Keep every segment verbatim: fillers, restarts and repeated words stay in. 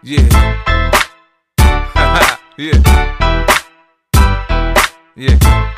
Yeah. Yeah. Yeah.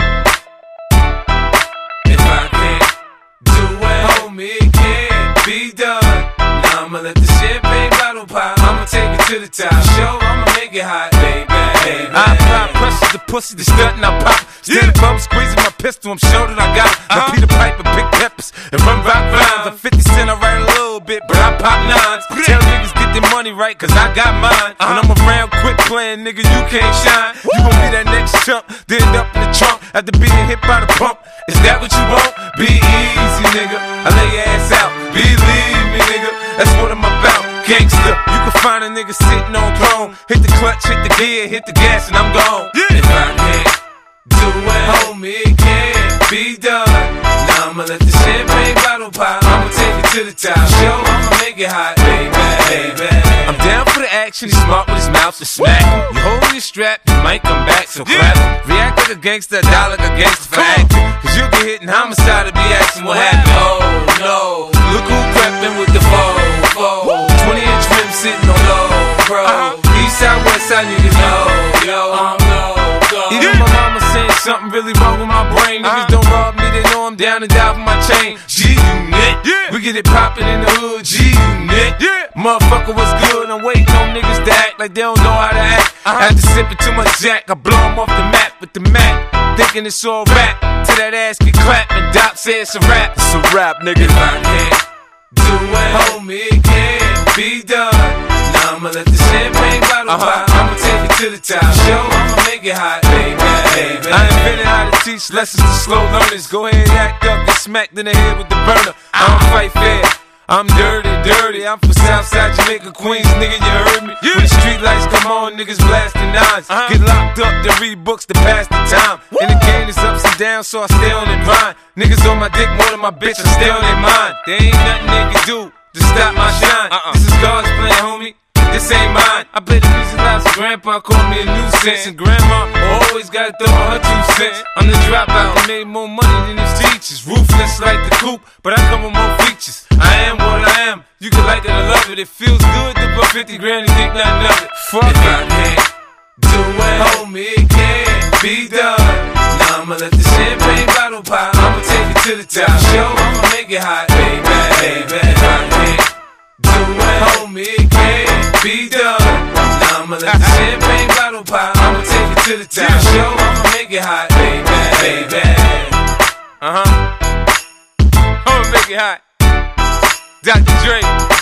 If I can't do it, homie, it can't be done. Now I'ma let the champagne bottle pop. I'ma take it to the top. Show, I'ma make it hot, baby. baby. I apply pressure to pussy, the stunt and I pop. Stand yeah. above, squeezing my pistol, I'm sure that I got it. Uh-huh. Now Peter Piper, Big Peppers, and run rock rhymes. I'm fifty cent, I write a little bit, but I pop nines. Tell niggas get their money right, cause I got mine. Uh-huh. When I'm around, quit playing, nigga, you can't shine. You gon' be that next chump, then end up in the trunk after being hit by the pump. Is that what you want? Be easy, nigga. I lay your ass out. Believe me, nigga. That's what I'm about. Gangsta. You can find a nigga sitting on throne. Hit the clutch, hit the gear, hit the gas, and I'm gone. Yeah. If I can't do it, homie, it can't be done. Now I'ma let the champagne bottle pop. I'ma take it to the top. Show, I'ma make it hot, baby, baby. I'm down for the action. He's smart with his mouth to smack him. You hold your strap, you might come back, so clap him. React like a gangster, die like a gangster for acting. Cause you get hit in homicide to be asking what happened. Oh no, look who crept in with the foe, foe. twenty inch rim sitting on low, bro. East side, west side, niggas know, yo, I'm low. Even my mama saying something really wrong with my brain. Niggas don't rob me, they know I'm down and die for my chain. G-Unit, yeah. We get it poppin' in the hood, G-Unit, yeah. Motherfucker, what's good? I'm waiting on niggas to act like they don't know how to act. Uh-huh. After sipping too much Jack, I blow them off the map with the Mac, thinking it's all rap. Till that ass get clapped and Doc says it's a rap. It's a rap, nigga. If I can't do it, homie, it can't be done. Now I'ma let the champagne bottle uh-huh. pop. I'ma take it to the top. Show, I'ma make it hot, baby, baby. I invented how to teach lessons to slow learners. Go ahead, act up, get smacked in the head with the burner. I don't fight fair. I'm dirty, dirty. I'm from Southside Jamaica, Queens, nigga, you heard me. Yeah. When the street lights come on, niggas blasting nines. Uh-huh. Get locked up to read books to pass the time. Woo. And the game is ups and downs, so I stay on their mind. Niggas on my dick more than my bitch, I stay on their mind. There ain't nothing they can do to stop my shine. Uh-uh. This is God's plan, homie. This ain't mine. I play the music loud, so grandpa called me a nuisance. And grandma always gotta throw her two cents. I'm the dropout, I made more money than his teachers. Ruthless like the coupe, but I come with more features. I am what I am, you can like it or love it. It feels good to put fifty grand and think nothing of it. Fuck if it. I can't do it, homie, it can't be done. Now I'ma let the champagne bottle pop. I'ma take it to the top. Show, I'ma make it hot, baby, baby. If I can't do it, homie, it can't be done. Now I'ma let the champagne bottle pop. I'ma take it to the top. Show, I'ma make it hot, baby, baby. Uh huh. I'ma make it hot. Doctor Dre.